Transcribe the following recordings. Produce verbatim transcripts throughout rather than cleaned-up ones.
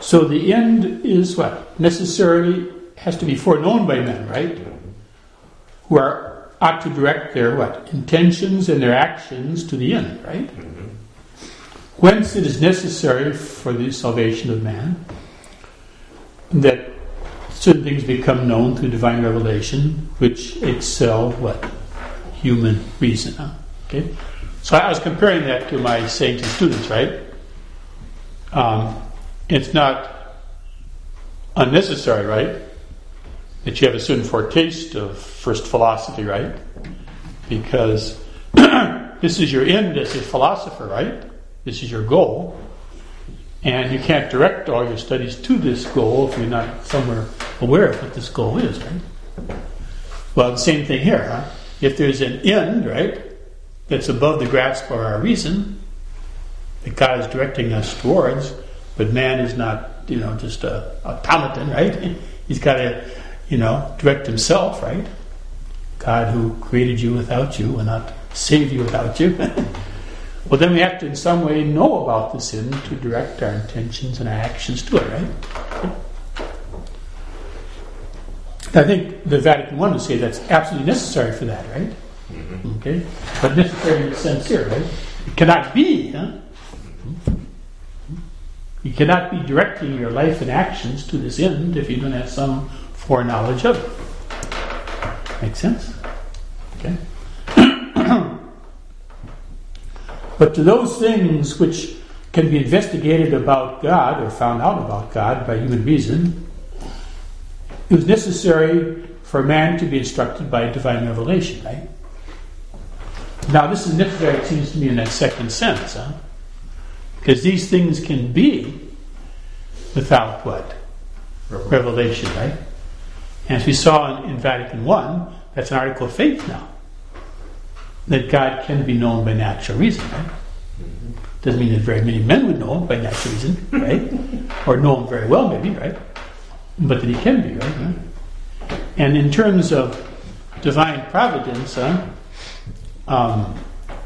So the end is what? Necessarily has to be foreknown by men, right? Who are ought to direct their what? Intentions and their actions to the end, right? Mm-hmm. Whence it is necessary for the salvation of man that certain things become known through divine revelation, which excel what? Human reason. Huh? Okay? So I was comparing that to my saying to students, right? Um, it's not unnecessary, right? That you have a certain foretaste of first philosophy, right? Because this is your end as a philosopher, right? This is your goal. And you can't direct all your studies to this goal if you're not somewhere aware of what this goal is, right? Well, the same thing here, huh? If there's an end, right, that's above the grasp of our reason, that God is directing us towards, but man is not, you know, just a automaton, right? He's got to, you know, direct himself, right? God who created you without you will not save you without you. Well, then we have to in some way know about this end to direct our intentions and our actions to it, right? I think the Vatican I would say that's absolutely necessary for that, right? Mm-hmm. Okay? But necessary in the sense here, right? It cannot be, huh? You cannot be directing your life and actions to this end if you don't have some foreknowledge of it. Make sense? Okay? But to those things which can be investigated about God or found out about God by human reason, it was necessary for man to be instructed by divine revelation, right? Now, this is necessary, it seems to me, in that second sense, huh? Because these things can be without what? Revelation, revelation, right? And as we saw in, in Vatican I, that's an article of faith now. That God can be known by natural reason, right? Mm-hmm. Doesn't mean that very many men would know him by natural reason, right? Or know him very well, maybe, right? But that he can be, right? Yeah. And in terms of divine providence, huh, um,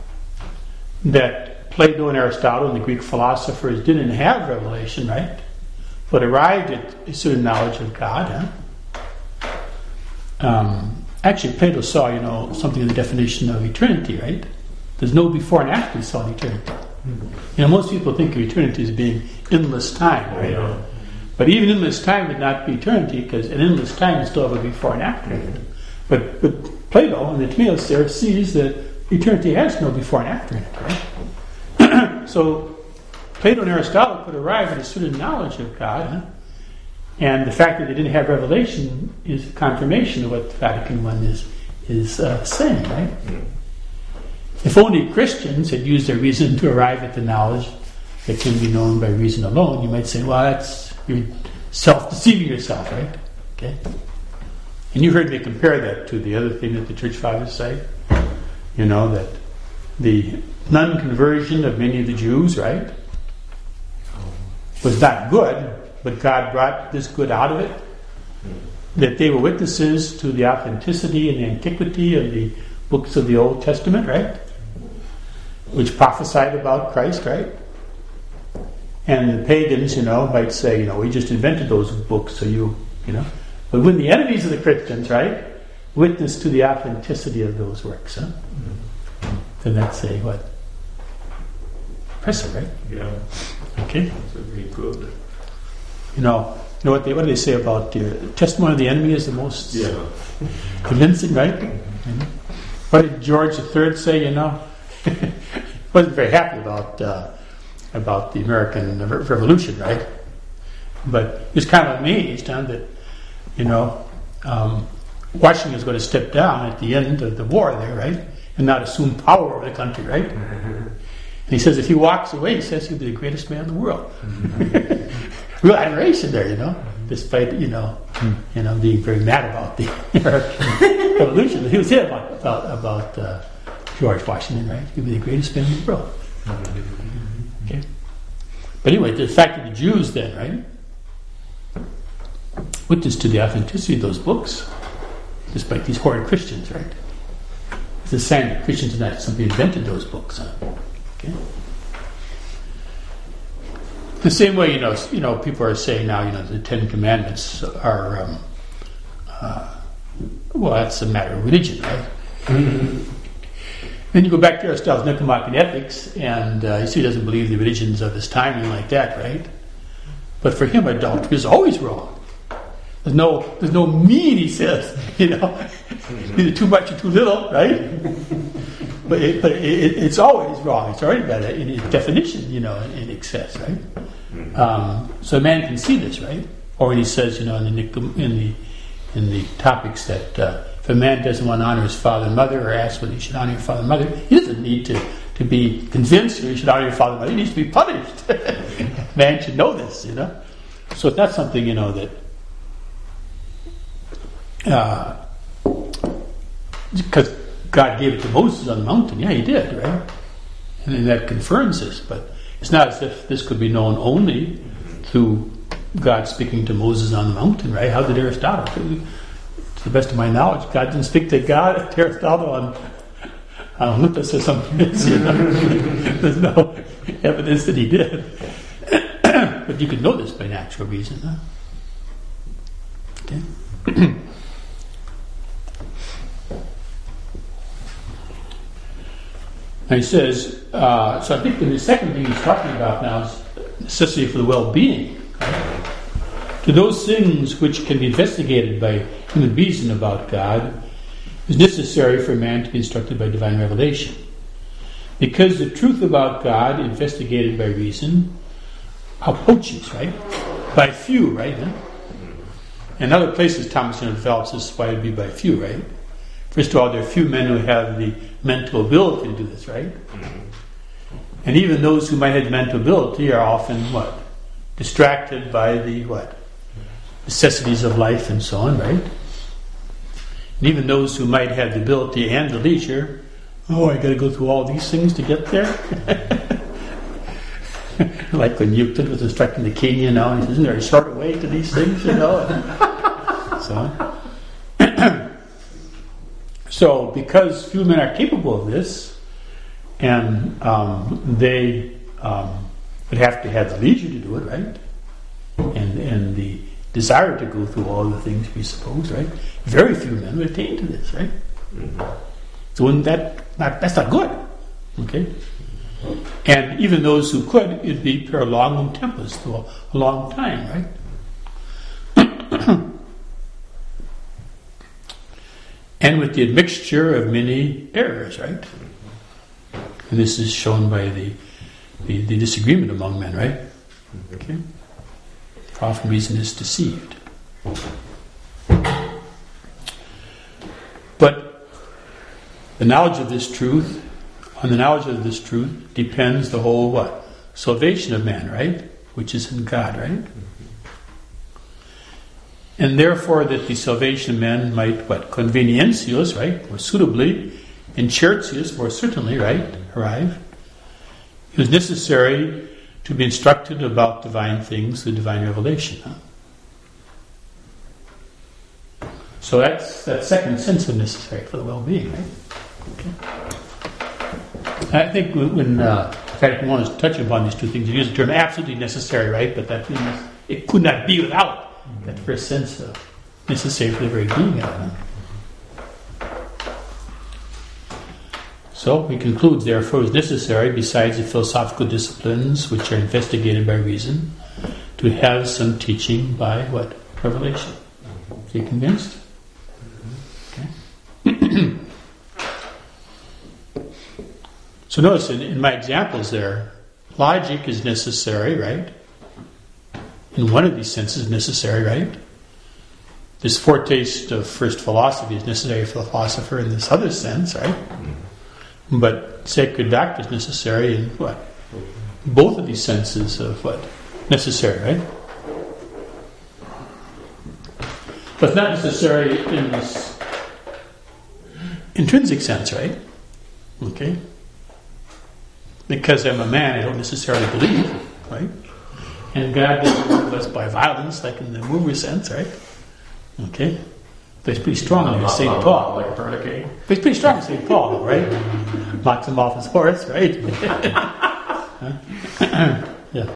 that Plato and Aristotle and the Greek philosophers didn't have revelation, right? But arrived at a certain knowledge of God, huh? Um, Actually, Plato saw, you know, something in the definition of eternity, right? There's no before and after he saw eternity. Mm-hmm. You know, most people think of eternity as being endless time, right? Yeah. But even endless time would not be eternity, because an endless time is still have a before and after. Mm-hmm. But but Plato and the Timaeus there sees that eternity has no before and after in it, right? So Plato and Aristotle could arrive at a certain knowledge of God, huh? And the fact that they didn't have revelation is a confirmation of what Vatican I is is uh, saying, right? Mm-hmm. If only Christians had used their reason to arrive at the knowledge that can be known by reason alone, you might say, well, that's you're self-deceiving yourself, right? Okay. And you heard me compare that to the other thing that the Church Fathers say. You know, that the non-conversion of many of the Jews, right, was not good, but God brought this good out of it, that they were witnesses to the authenticity and the antiquity of the books of the Old Testament, right? Which prophesied about Christ, right? And the pagans, you know, might say, you know, we just invented those books, so you, you know. But when the enemies of the Christians, right, witness to the authenticity of those works, huh? Mm-hmm. Then that's a, what? Impressive, right? Yeah. Okay. That's very good. You know, you know what they what do they say about the testimony of the enemy is the most yeah. convincing, right? Mm-hmm. What did George the Third say? You know, wasn't very happy about uh, about the American Revolution, right? But he was kind of amazed, huh, that you know um, Washington was going to step down at the end of the war there, right, and not assume power over the country, right? Mm-hmm. And he says if he walks away, he says he'll be the greatest man in the world. Mm-hmm. Real admiration there, you know, despite, you know, mm. you know, being very mad about the American Revolution. He was here about about, about uh, George Washington, right? He'd be the greatest man in the world. Okay. But anyway, the fact that the Jews then, right, witness to the authenticity of those books, despite these horrid Christians, right? It's a sign that Christians did not somebody invented those books. Huh? Okay. The same way, you know, you know, people are saying now, you know, the Ten Commandments are, um, uh, well, that's a matter of religion, right? Mm-hmm. Then you go back to Aristotle's Nicomachean Ethics, and uh, you see he doesn't believe the religions of his time, anything like that, right? But for him, adultery is always wrong. There's no, there's no mean, he says, you know, either too much or too little, right? But, it, but it, it's always wrong. It's already got in its definition, you know, in excess, right? Um, so a man can see this, right? Or when he says, you know, in the in the in the topics that uh, if a man doesn't want to honor his father and mother, or ask whether he should honor your father and mother, he doesn't need to, to be convinced that he should honor your father and mother. He needs to be punished. Man should know this, you know. So it's not something, you know, that because uh, God gave it to Moses on the mountain. Yeah, he did, right? And then that confirms this. But it's not as if this could be known only through God speaking to Moses on the mountain, right? How did Aristotle? To the best of my knowledge, God didn't speak to God, to Aristotle on, on Olympus or something. You know? There's no evidence that he did. But you could know this by natural reason. Huh? Okay. Now he says, uh, so I think the second thing he's talking about now is necessity for the well-being. Right? To those things which can be investigated by human reason about God, it is necessary for man to be instructed by divine revelation. Because the truth about God, investigated by reason, are poachers, right? By few, right? Huh? In other places, Thomas develops this why it would be by few, right? First of all, there are few men who have the mental ability to do this, right? Mm-hmm. And even those who might have the mental ability are often, what? Distracted by the, what? Necessities of life and so on, right? And even those who might have the ability and the leisure, oh, I got to go through all these things to get there? Like when Euclid was instructing the king, you know, and he says, isn't there a shorter way to these things, you know? So on. So, because few men are capable of this, and um, they um, would have to have the leisure to do it, right? And and the desire to go through all the things we suppose, right? Very few men would attain to this, right? Mm-hmm. So, wouldn't that not, that's not good, okay? And even those who could, it'd be per longum tempus, for a long time, right? And with the admixture of many errors, right? And this is shown by the, the, the disagreement among men, right? Okay. For often reason is deceived. But the knowledge of this truth, on the knowledge of this truth depends the whole what? Salvation of man, right? Which is in God, right? And therefore that the salvation of men might, what, convenientius, right, or suitably, and chertius, more certainly, right, arrive, it was necessary to be instructed about divine things through divine revelation. Huh? So that's that second sense of necessary for the well-being, right? Okay. I think when, uh, in fact, one is touching upon these two things, you use the term absolutely necessary, right, but that means it could not be without that first sense of necessary for the very being of it. So he concludes, therefore, it is necessary, besides the philosophical disciplines which are investigated by reason, to have some teaching by what? Revelation. Are you convinced? Okay. So notice in, in my examples there, logic is necessary, right? In one of these senses, necessary, right? This foretaste of first philosophy is necessary for the philosopher in this other sense, right? But sacred doctrine is necessary in what? Both of these senses of what? Necessary, right? But it's not necessary in this intrinsic sense, right? Okay? Because I'm a man, I don't necessarily believe, right? And God doesn't move us by violence, like in the mover sense, right? Okay? But it's pretty strong on Saint Paul. Like Pernicate. But it's pretty strong on Saint Paul, right? Knocks him off his horse, right?